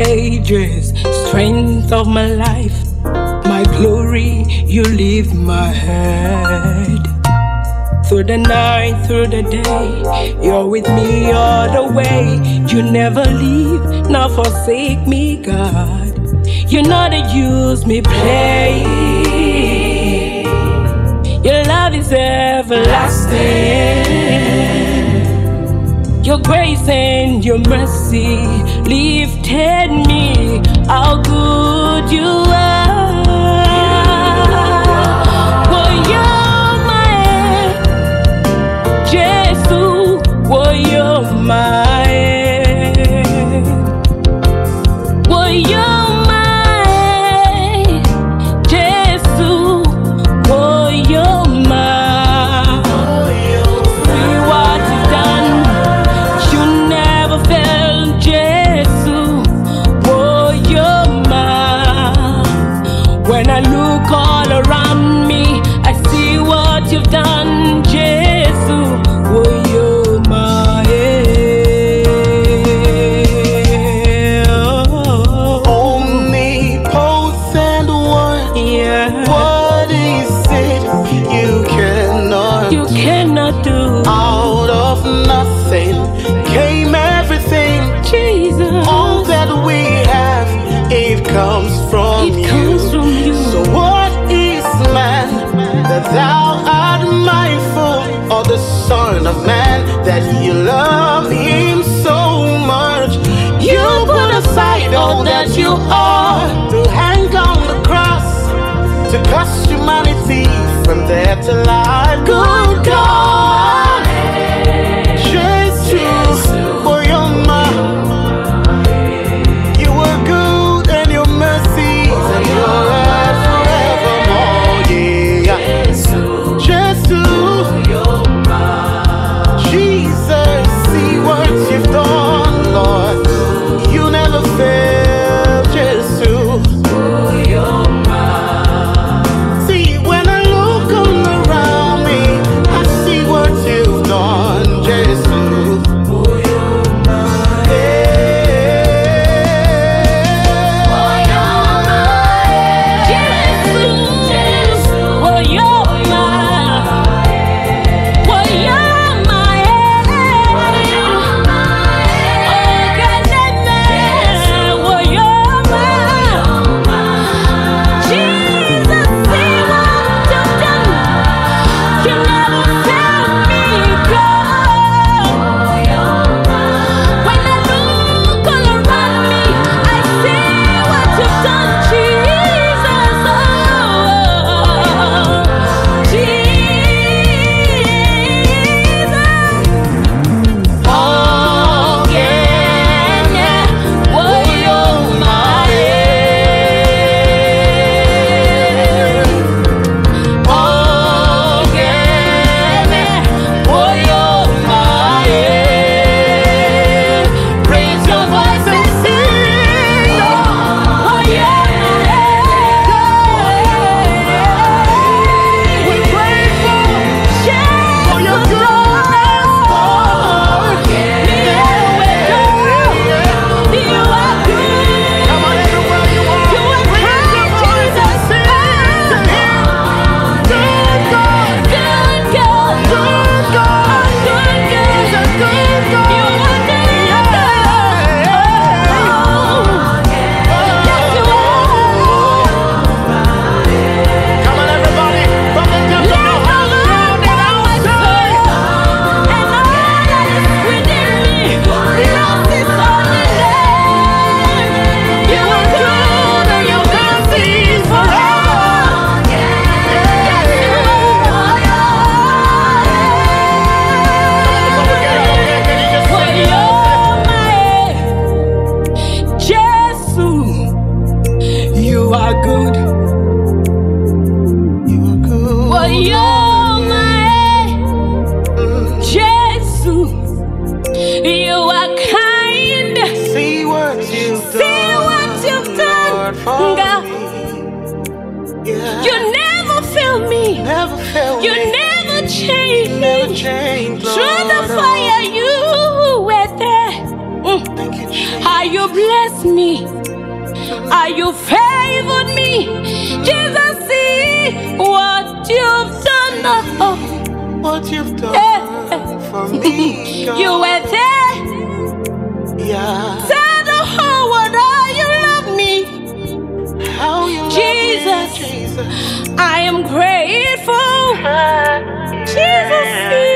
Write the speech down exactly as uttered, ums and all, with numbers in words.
ages, strength of my life, my glory, you lift my head. Through the night, through the day, you're with me all the way. You never leave, nor forsake me, God. You know that use me play. Your love is everlasting. Your grace and your mercy lifted me. How good you are. Oh, you're my Jesus. Oh, you're my. Oh, you're my Jesus. Oh, you're my. See what you've done. You never failed, Jesus. Oh, you're my. When I look all around me, I see what you've done, Jesus. Oh, you're my. Omnipotent one. Yeah. What is it you cannot You cannot do, Out of nothing came everything. Jesus. All that we have, it comes from It you. comes from you. So what is man that thou art mindful, or the son of man that you love him so much? You put aside all that you are to hang on the cross, to cost humanity from there to life. Good God, Jesus, for your mouth. You were good and your mercies and your love forevermore. Yeah, Jesus, Jesus, see what you've done, Lord. You never fail, Jesus. See, when I look all around me, I see what you've done, Jesus. You are good. You are good. Oh, you're my Jesus. You are kind. See what you've See done. what you've done, Lord, for God. me. Yeah. You never fail me. never fail You me. never change You me. never change, Lord. Through the fire, you were there. Mm. Thank you, Jesus. How you blessed me, how you favored me. Jesus, see what you've done. Oh, what you've done yeah. for me, God. You were there. Yeah. Tell the whole world how you love me. How you Jesus, love me, Jesus. I am grateful. Jesus, see